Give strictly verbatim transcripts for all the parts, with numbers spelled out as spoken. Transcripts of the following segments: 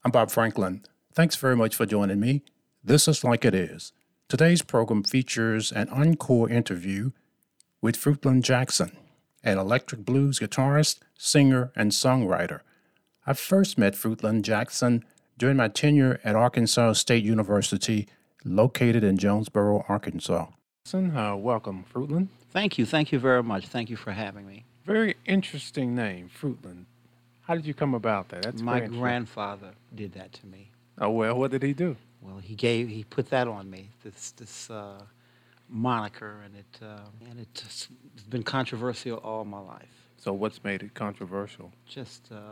I'm Bob Franklin. Thanks very much for joining me. This is Like It Is. Today's program features an encore interview with Fruitland Jackson, an electric blues guitarist, singer, and songwriter. I first met Fruitland Jackson during my tenure at Arkansas State University, located in Jonesboro, Arkansas. Uh, welcome, Fruitland. Thank you. Thank you very much. Thank you for having me. Very interesting name, Fruitland. How did you come about that? That's My very interesting. grandfather did that to me. Oh, well, what did he do? Well, he gave he put that on me. This this uh, moniker, and it uh, and it's been controversial all my life. So what's made it controversial? Just uh,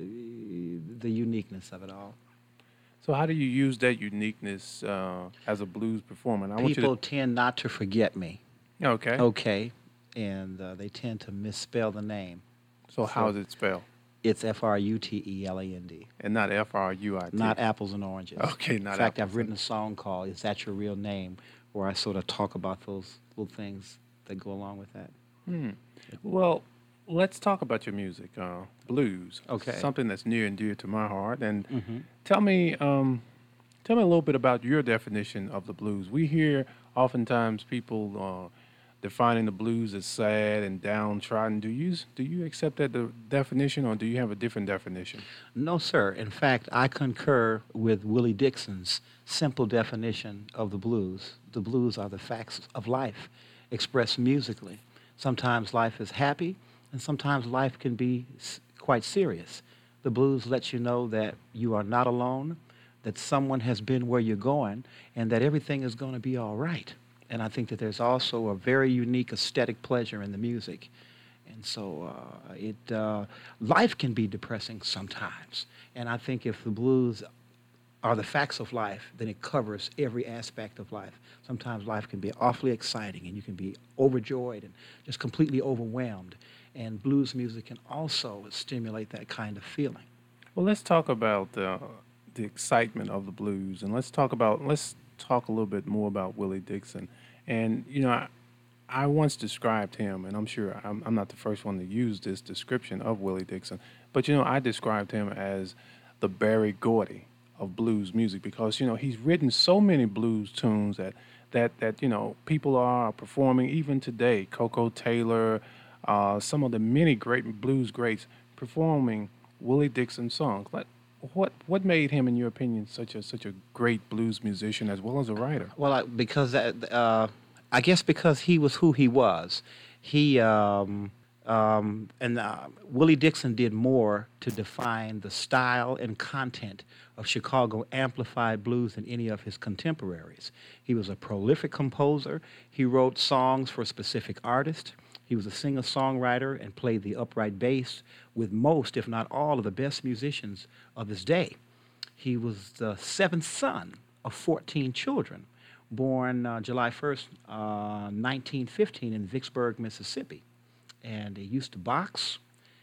the uniqueness of it all. So how do you use that uniqueness uh, as a blues performer? And I People want tend not to forget me. you to, okay. Okay, and uh, they tend to misspell the name. So how is it spelled? It's F R U T E L A N D. And not F R U I T. Not apples and oranges. Okay, not In fact, apples I've written a song called "Is That Your Real Name," where I sort of talk about those little things that go along with that. Hmm. Well, let's talk about your music, uh, blues. Okay. Something that's near and dear to my heart. And Mm-hmm. tell me, um, tell me a little bit about your definition of the blues. We hear oftentimes people uh, defining the blues as sad and downtrodden. Do you do you accept that the definition, or do you have a different definition? No, sir. In fact, I concur with Willie Dixon's simple definition of the blues. The blues are the facts of life expressed musically. Sometimes life is happy, and sometimes life can be s- quite serious. The blues let you know that you are not alone, that someone has been where you're going, and that everything is going to be all right. And I think that there's also a very unique aesthetic pleasure in the music. And so uh, it uh, life can be depressing sometimes. And I think if the blues are the facts of life, then it covers every aspect of life. Sometimes life can be awfully exciting, and you can be overjoyed and just completely overwhelmed. And blues music can also stimulate that kind of feeling. Well, let's talk about uh, the excitement of the blues, and let's talk about let's talk a little bit more about Willie Dixon. And you know, I, I once described him, and I'm sure I'm, I'm not the first one to use this description of Willie Dixon, but you know, I described him as the Barry Gordy of blues music because you know he's written so many blues tunes that that that you know people are performing even today. Coco Taylor, uh, some of the many great blues greats performing Willie Dixon songs. Like, what what made him, in your opinion, such a such a great blues musician as well as a writer? Well, I, because that, uh, I guess because he was who he was. He um, um, and uh, Willie Dixon did more to define the style and content of Chicago amplified blues than any of his contemporaries. He was a prolific composer. He wrote songs for specific artists. He was a singer-songwriter and played the upright bass with most, if not all, of the best musicians of his day. He was the seventh son of fourteen children, born uh, July first, uh, nineteen fifteen in Vicksburg, Mississippi. And he used to box.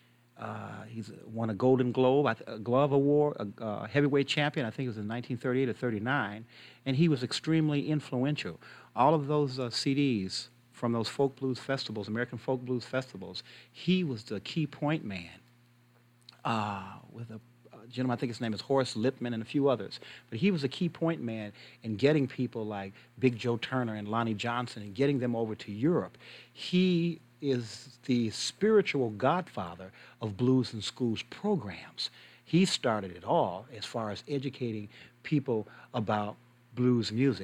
Uh, he's won a Golden Globe, I th- a Glove Award, a, a heavyweight champion. I think it was in nineteen thirty-eight or thirty-nine, and he was extremely influential. All of those uh, C Ds from those folk blues festivals, American folk blues festivals, he was the key point man. Uh, with a uh, gentleman, I think his name is Horace Lipman, and a few others. But he was a key point man in getting people like Big Joe Turner and Lonnie Johnson and getting them over to Europe. He is the spiritual godfather of blues and schools programs. He started it all as far as educating people about blues music.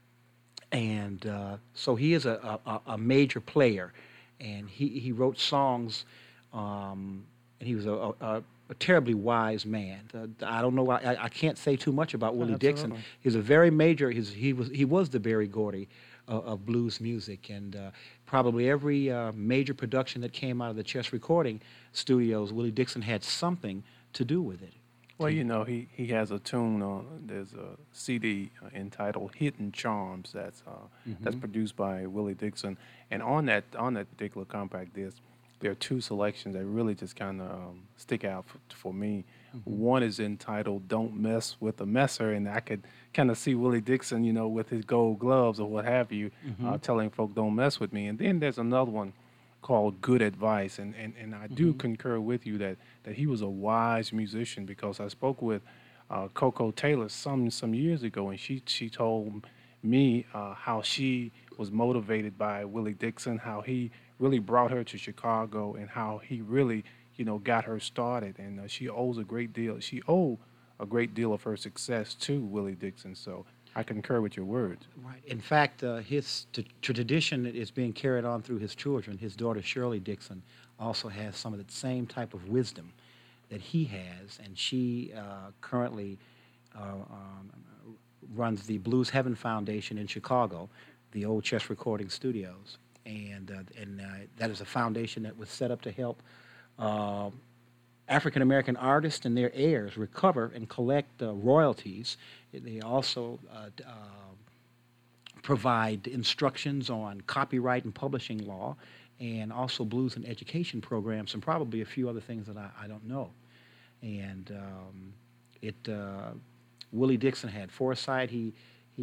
And uh, so he is a, a, a major player. And he, he wrote songs, um, and he was a, a, a terribly wise man. Uh, I don't know, I, I can't say too much about Willie Dixon. Absolutely. He's a very major, he's, he, was, he was the Berry Gordy uh, of blues music. And uh, probably every uh, major production that came out of the Chess Recording Studios, Willie Dixon had something to do with it. Well, you know, he, he has a tune on. There's a C D uh, entitled "Hidden Charms" that's uh, that's Mm-hmm. produced by Willie Dixon, and on that on that particular compact disc, there are two selections that really just kind of um, stick out for, for me. Mm-hmm. One is entitled "Don't Mess with a Messer," and I could kind of see Willie Dixon, you know, with his gold gloves or what have you, Mm-hmm. uh, telling folk, "Don't mess with me." And then there's another one called Good Advice. And, and, and I do Mm-hmm. concur with you that, that he was a wise musician because I spoke with uh, Coco Taylor some some years ago, and she she told me uh, how she was motivated by Willie Dixon, how he really brought her to Chicago, and how he really you know got her started. And uh, she owes a great deal. She owed a great deal of her success to Willie Dixon. So I concur with your words. Right. In fact, uh, his t- tradition is being carried on through his children. His daughter Shirley Dixon also has some of the same type of wisdom that he has, and she uh, currently uh, um, runs the Blues Heaven Foundation in Chicago, the old Chess Recording Studios, and uh, and uh, that is a foundation that was set up to help uh, African American artists and their heirs recover and collect uh, royalties. They also uh, d- uh, provide instructions on copyright and publishing law, and also blues and education programs, and probably a few other things that I, I don't know. And um, it uh, Willie Dixon had foresight. He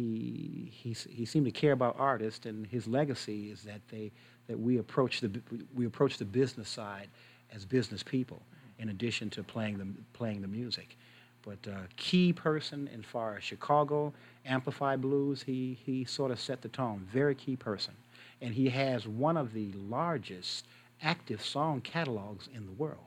he he s- he seemed to care about artists, and his legacy is that they that we approach the bu- we approach the business side as business people, in addition to playing the playing the music. But uh, key person in far as Chicago amplified blues, he he sort of set the tone. Very key person, and he has one of the largest active song catalogs in the world.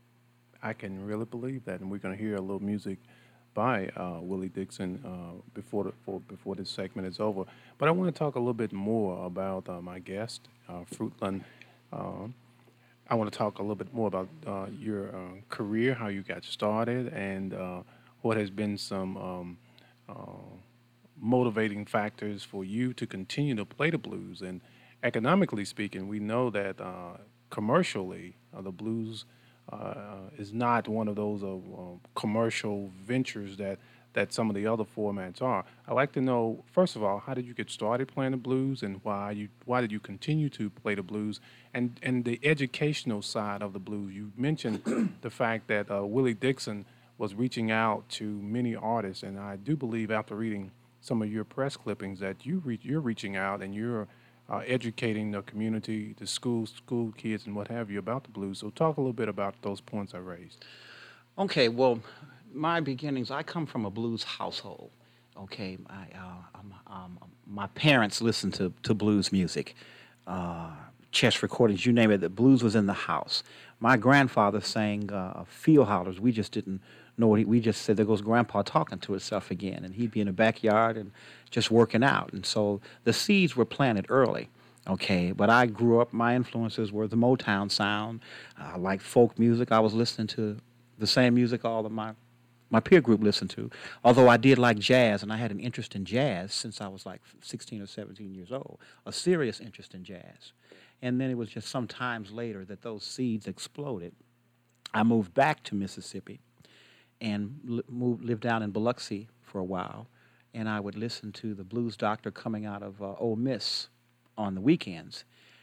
I can really believe that, and we're going to hear a little music by uh, Willie Dixon uh, before the, for, before this segment is over. But I want to talk a little bit more about uh, my guest, uh, Fruitland. Um I want to talk a little bit more about uh, your uh, career, how you got started, and uh, what has been some um, uh, motivating factors for you to continue to play the blues. And economically speaking, we know that uh, commercially, uh, the blues uh, is not one of those uh, uh, commercial ventures that that some of the other formats are. I'd like to know, first of all, how did you get started playing the blues, and why you why did you continue to play the blues, and and the educational side of the blues. You mentioned the fact that uh, Willie Dixon was reaching out to many artists, and I do believe after reading some of your press clippings that you re- you're reaching out and you're uh, educating the community, the schools, school kids, and what have you about the blues. So talk a little bit about those points I raised. Okay, well, my beginnings, I come from a blues household. Okay, I, uh, um, um, my parents listened to, to blues music, uh, chess recordings, you name it, the blues was in the house. My grandfather sang uh, field hollers. We just didn't know what he, we just said, there goes grandpa talking to himself again. And he'd be in the backyard and just working out. And so the seeds were planted early. Okay, but I grew up, my influences were the Motown sound. I liked folk music. I was listening to the same music all of my my peer group listened to. Although I did like jazz, and I had an interest in jazz since I was like sixteen or seventeen years old, a serious interest in jazz. And then it was just some times later that those seeds exploded. I moved back to Mississippi and li- moved, lived down in Biloxi for a while, and I would listen to the blues doctor coming out of uh, Ole Miss on the weekends,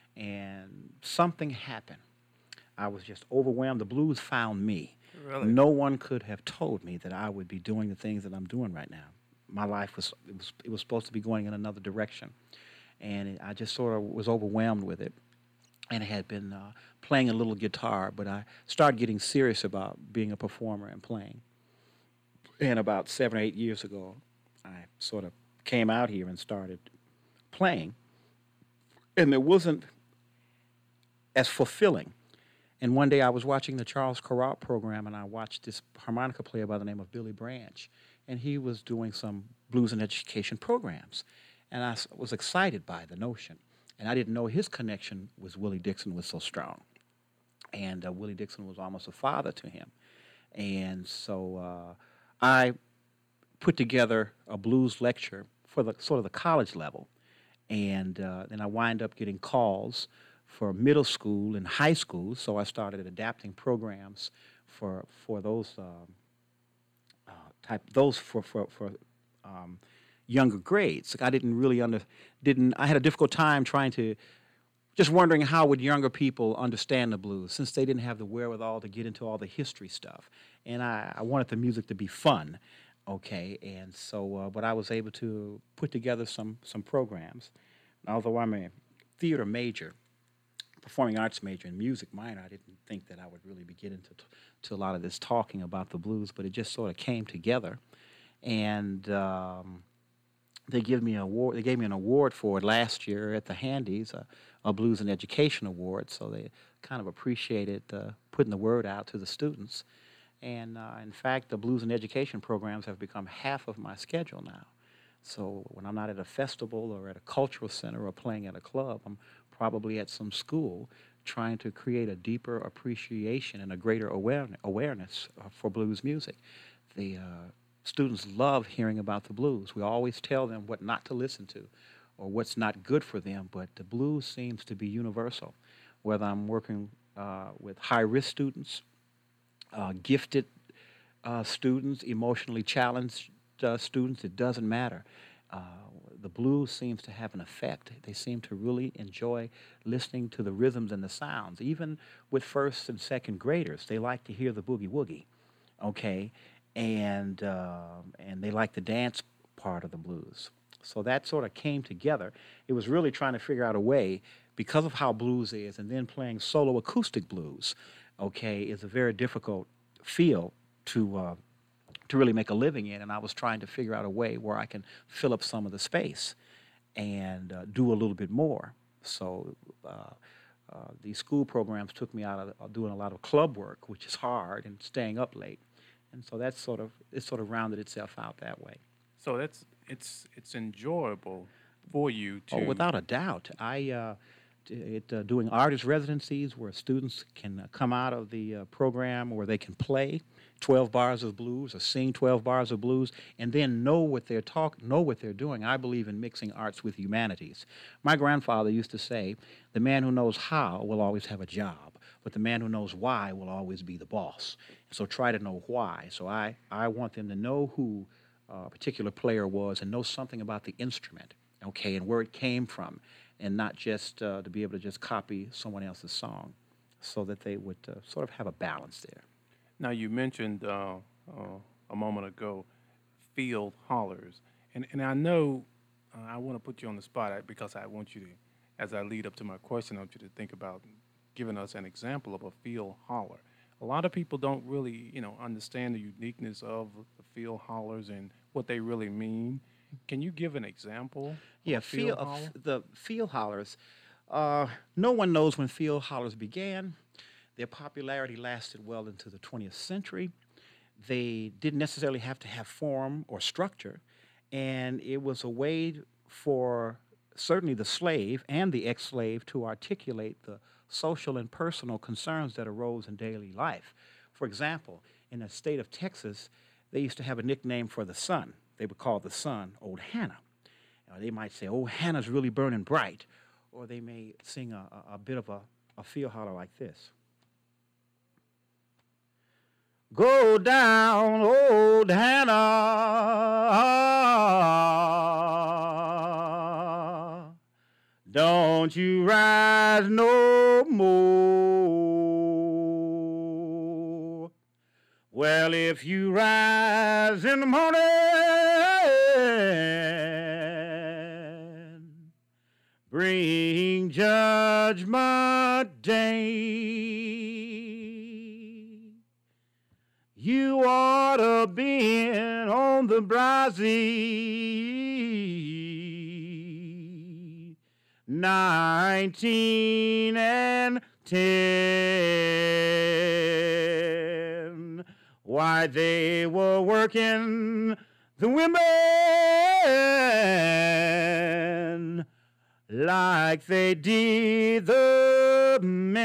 and something happened. I was just overwhelmed. The blues found me. Really? No one could have told me that I would be doing the things that I'm doing right now. My life was it was it was supposed to be going in another direction, and it, I just sort of was overwhelmed with it. And I had been uh, playing a little guitar, but I started getting serious about being a performer and playing. And about seven or eight years ago, I sort of came out here and started playing, and it wasn't as fulfilling. And one day I was watching the Charles Corral program, and I watched this harmonica player by the name of Billy Branch, and he was doing some blues and education programs. And I s- was excited by the notion. And I didn't know his connection with Willie Dixon was so strong. And uh, Willie Dixon was almost a father to him. And so uh, I put together a blues lecture for the sort of the college level, and uh, then I wind up getting calls for middle school and high school. So I started adapting programs for for those um, uh, type those for for for um, younger grades. Like I didn't really under didn't I had a difficult time trying to just wondering how would younger people understand the blues since they didn't have the wherewithal to get into all the history stuff. And I, I wanted the music to be fun, okay. And so, uh, but I was able to put together some some programs. Although I'm a theater major, performing arts major and music minor, I didn't think that I would really be getting to, to a lot of this talking about the blues, but it just sort of came together. And um, they give me an award. They gave me an award for it last year at the Handies, a, a Blues and Education Award. So they kind of appreciated uh, putting the word out to the students. And uh, in fact, the Blues and Education programs have become half of my schedule now. So when I'm not at a festival or at a cultural center or playing at a club, I'm probably at some school trying to create a deeper appreciation and a greater awareness, awareness uh, for blues music. The uh, students love hearing about the blues. We always tell them what not to listen to or what's not good for them, but the blues seems to be universal. Whether I'm working uh, with high-risk students, uh, gifted uh, students, emotionally challenged uh, students, it doesn't matter. Uh, the blues seems to have an effect. They seem to really enjoy listening to the rhythms and the sounds. Even with first and second graders, they like to hear the boogie woogie, okay? And, uh, and they like the dance part of the blues. So that sort of came together. It was really trying to figure out a way, because of how blues is, and then playing solo acoustic blues, okay, is a very difficult field to uh, to really make a living in, and I was trying to figure out a way where I can fill up some of the space and uh, do a little bit more. So uh, uh, these school programs took me out of uh, doing a lot of club work, which is hard, and staying up late, and so that's sort of it sort of rounded itself out that way. So that's it's it's enjoyable for you Oh, to. without a doubt. I uh, d- it, uh, doing artist residencies where students can uh, come out of the uh, program where they can play twelve bars of blues or sing twelve bars of blues and then know what they're talk know what they're doing. I believe in mixing arts with humanities. My grandfather used to say, "The man who knows how will always have a job, but the man who knows why will always be the boss." So try to know why. So I I want them to know who uh, a particular player was and know something about the instrument, okay, and where it came from, and not just uh, to be able to just copy someone else's song, so that they would uh, sort of have a balance there. Now you mentioned uh, uh, a moment ago field hollers, and and I know uh, I want to put you on the spot uh, because I want you to, as I lead up to my question, I want you to think about giving us an example of a field holler. A lot of people don't really, you know, understand the uniqueness of the field hollers and what they really mean. Can you give an example of Yeah, a field, field uh, f- holler? the field hollers. Uh, no one knows when field hollers began. Their popularity lasted well into the twentieth century. They didn't necessarily have to have form or structure, and it was a way for certainly the slave and the ex slave to articulate the social and personal concerns that arose in daily life. For example, in the state of Texas, they used to have a nickname for the sun. They would call the sun Old Hannah. Uh, they might say, "Oh, Hannah's really burning bright," or they may sing a, a, a bit of a, a field holler like this. Go down, old Hannah. Don't you rise no more. Well, if you rise in the morning, bring judgment day. You ought to be on the brassy nineteen and ten. Why, they were working the women like they did the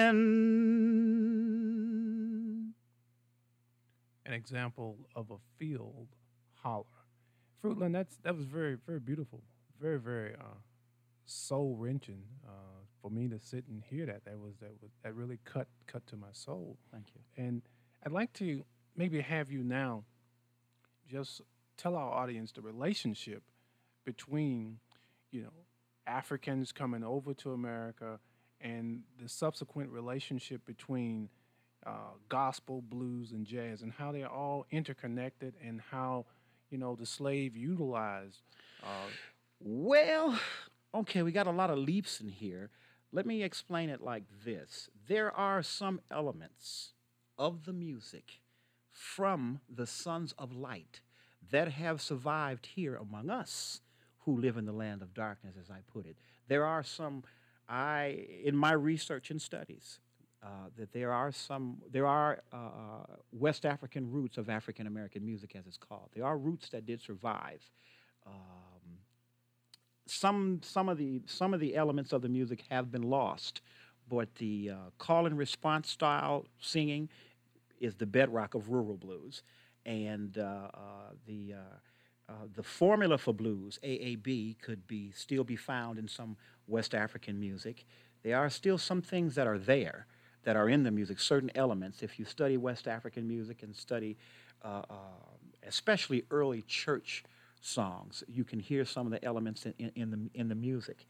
men. An example of a field holler. Fruitland, that's that was very very beautiful, very very uh, soul wrenching uh, for me to sit and hear that. That was that was that really cut cut to my soul. Thank you. And I'd like to maybe have you now just tell our audience the relationship between, you know, Africans coming over to America and the subsequent relationship between uh, gospel, blues, and jazz, and how they're all interconnected, and how, you know, the slave utilized. Uh, Well, okay, we got a lot of leaps in here. Let me explain it like this. There are some elements of the music from the sons of light that have survived here among us who live in the land of darkness, as I put it. There are some, I, in my research and studies, uh, that there are some, there are uh, uh, West African roots of African American music, as it's called. There are roots that did survive. Um, some, some of the, some of the elements of the music have been lost, but the uh, call and response style singing is the bedrock of rural blues, and uh, uh, the uh, uh, the formula for blues, A A B, could be still be found in some West African music. There are still some things that are there, that are in the music, certain elements. If you study West African music and study, uh, uh, especially early church songs, you can hear some of the elements in, in, in the in the music.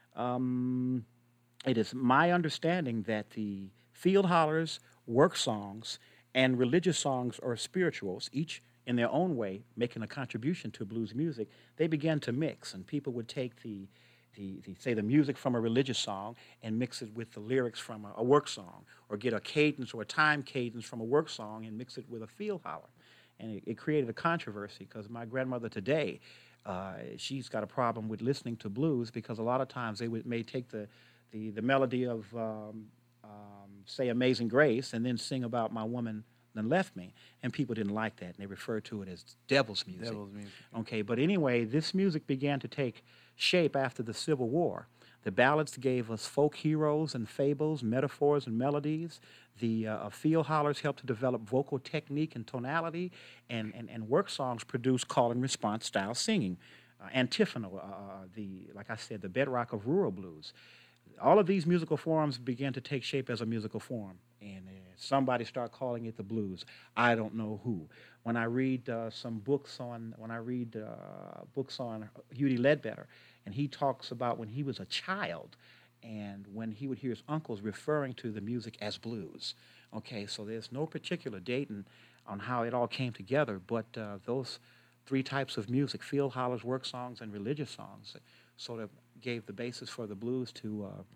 Um, it is my understanding that the field hollers, work songs, and religious songs or spirituals, each in their own way making a contribution to blues music, they began to mix, and people would take the, the, the say the music from a religious song and mix it with the lyrics from a, a work song, or get a cadence or a time cadence from a work song and mix it with a field holler. And it, it created a controversy because my grandmother today, uh, she's got a problem with listening to blues because a lot of times they would, may take the, the, the melody of um, um, say Amazing Grace and then sing about my woman then left me, and people didn't like that, and they referred to it as devil's music. Devil's music. Okay, but anyway, this music began to take shape after the Civil War. The ballads gave us folk heroes and fables, metaphors and melodies. The uh, field hollers helped to develop vocal technique and tonality, and, and, and work songs produced call and response style singing. Uh, antiphonal, uh, the like I said, the bedrock of rural blues. All of these musical forms began to take shape as a musical form, and uh, somebody started calling it the blues. I don't know who. When I read uh, some books on, when I read uh, books on Hughie Ledbetter, and he talks about when he was a child, and when he would hear his uncles referring to the music as blues. Okay, so there's no particular dating on how it all came together, but uh, those three types of music, field hollers, work songs, and religious songs, sort of gave the basis for the blues to uh,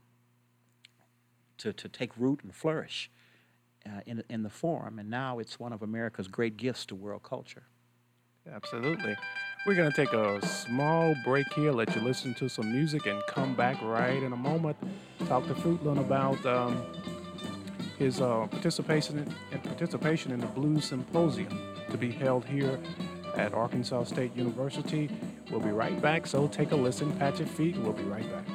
to to take root and flourish uh, in in the form, and now it's one of America's great gifts to world culture. Absolutely. We're going to take a small break here, let you listen to some music, and come back right in a moment. Talk to Fruitland about um, his uh, participation in, and participation in the Blues Symposium to be held here at Arkansas State University. We'll be right back, so take a listen, pat your feet, we'll be right back.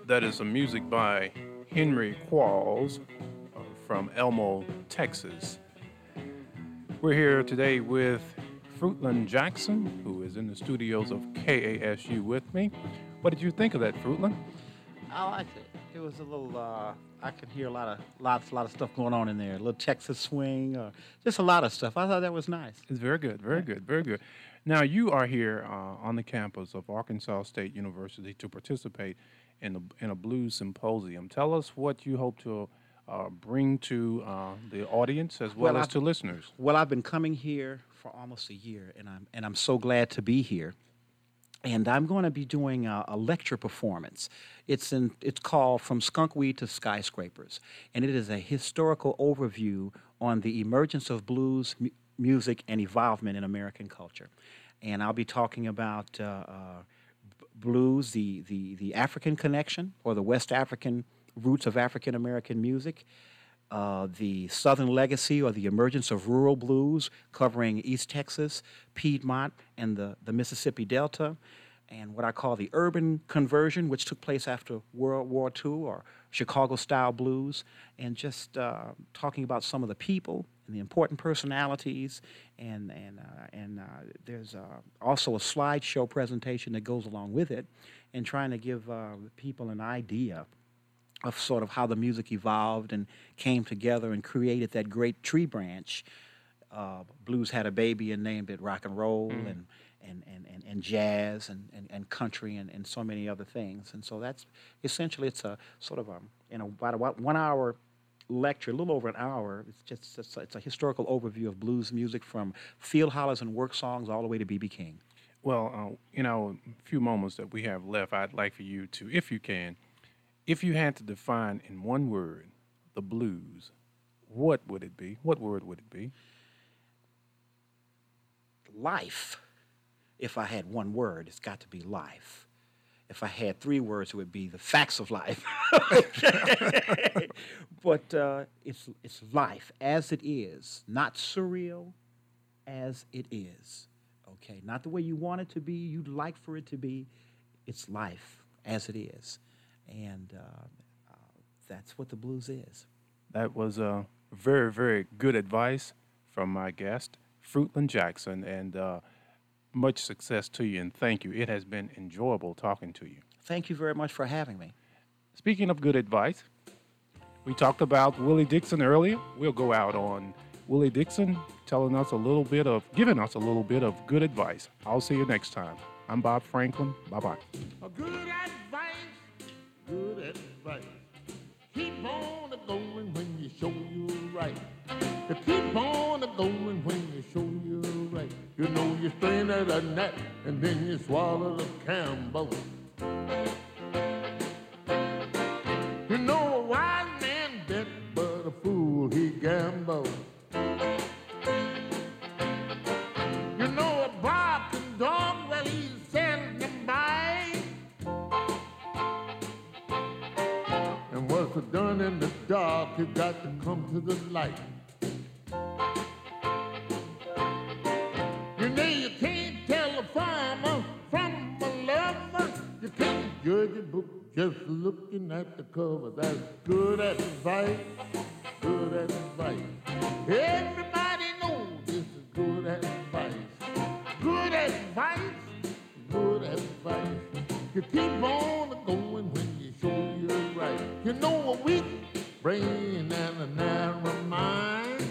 That is some music by Henry Qualls uh, from Elmo, Texas. We're here today with Fruitland Jackson, who is in the studios of K A S U with me. What did you think of that, Fruitland? I liked it. It was a little. Uh, I could hear a lot of lots, a lot of stuff going on in there. A little Texas swing, uh, just a lot of stuff. I thought that was nice. It's very good, very good, very good. Now, you are here uh, on the campus of Arkansas State University to participate in a, in a blues symposium. Tell us what you hope to uh, bring to uh, the audience as well, Well, as I've- to listeners. Well, I've been coming here for almost a year, and I'm and I'm so glad to be here. And I'm going to be doing a, a lecture performance. It's in it's called From Skunkweed to Skyscrapers, and it is a historical overview on the emergence of blues mu- music and evolvement in American culture. And I'll be talking about uh, uh, b- blues, the, the the African connection or the West African roots of African American music, uh, the Southern legacy or the emergence of rural blues covering East Texas, Piedmont, and the, the Mississippi Delta, and what I call the urban conversion, which took place after World War Two, or Chicago-style blues, and just uh, talking about some of the people and the important personalities, and and uh, and uh, there's uh, also a slideshow presentation that goes along with it, and trying to give uh, people an idea of sort of how the music evolved and came together and created that great tree branch. Uh, blues had a baby and named it rock and roll, Mm. and, and, and, and, and jazz and, and, and country and, and so many other things. And so that's essentially, it's a sort of a, you know, about a one hour lecture, a little over an hour. It's just it's a, it's a historical overview of blues music from field hollers and work songs all the way to B B King. Well, uh, in our few moments that we have left, I'd like for you to, if you can, if you had to define in one word the blues, what would it be? What word would it be? Life. If I had one word, it's got to be life. If I had three words, it would be the facts of life. Okay. But uh, it's it's life as it is, not surreal, as it is. Okay, not the way you want it to be, you'd like for it to be. It's life as it is, and uh, uh, that's what the blues is. That was uh, very, very good advice from my guest, Fruitland Jackson, and uh, much success to you, and thank you. It has been enjoyable talking to you. Thank you very much for having me. Speaking of good advice, we talked about Willie Dixon earlier. We'll go out on Willie Dixon telling us a little bit of, giving us a little bit of good advice. I'll see you next time. I'm Bob Franklin. Bye-bye. A good advice, good advice. Keep on a going when you show you're right. To keep on a going when you show you're right. You know you strain at a gnat and then you swallow the Campbell. You know a wise man bet, but a fool he gambles. You know a barking dog, well he's seldom bite. And what's done in the dark, you got to come to the light. You know you can't tell a farmer from a lover. You can't judge a book just looking at the cover. That's good advice, good advice. Everybody knows this is good advice. Good advice, good advice. You keep on going when you show you're right. You know a weak brain and a narrow mind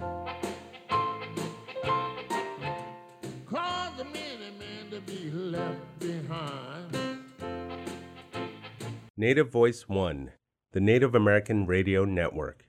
cause a many man to be left behind. Native Voice One, the Native American Radio Network.